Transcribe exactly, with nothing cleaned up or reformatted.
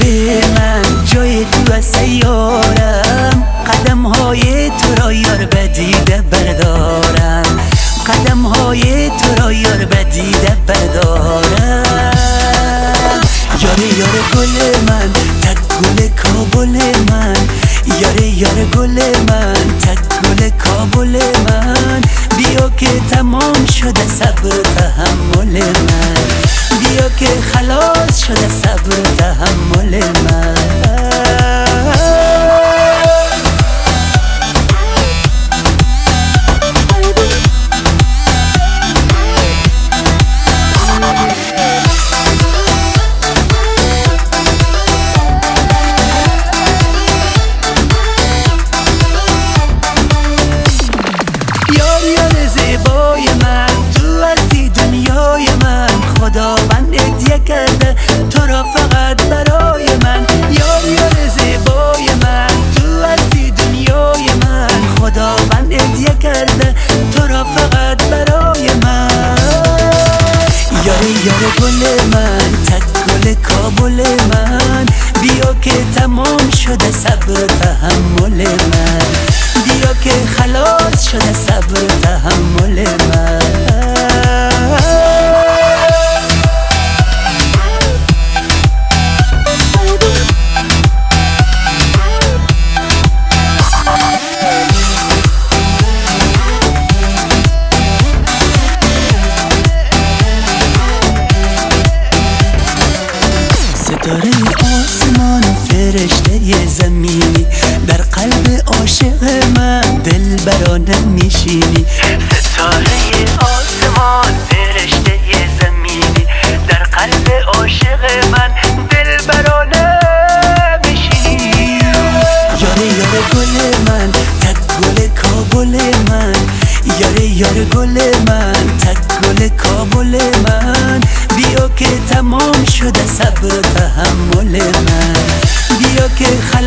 من جای تو از سیارم، قدم های تو را یار بدیده بردارم، قدم های تو را یار بدیده بردارم. یاره یاره گل من تک گل کابل من، یاره یاره گل من تک گل کابل من. بیا که تمام شده صبر و تحمل من، بیا که خلاص شده صبر و تحمل من. خداوند هدیه کرده تو را فقط برای من، یار یار زیبای من، تو هستی دنیای من. خداوند هدیه کرده تو را فقط برای من. یاره یاره گل من تک گل کابل من، بیا که تمام شده صبر و تحمل من، بیا که خلاص شده صبر و تحمل من. ستاره آسمان فرشته زمینی، در قلب عاشق من دل برانه میشینی. ستاره آسمان فرشته زمینی، در قلب عاشق من دل برانه میشینی. یاره یاره گل من تک گل کابل من، یاره یاره گل من تک گل کابل من. بیا که تمام شده صبر و تحمل من، بیا که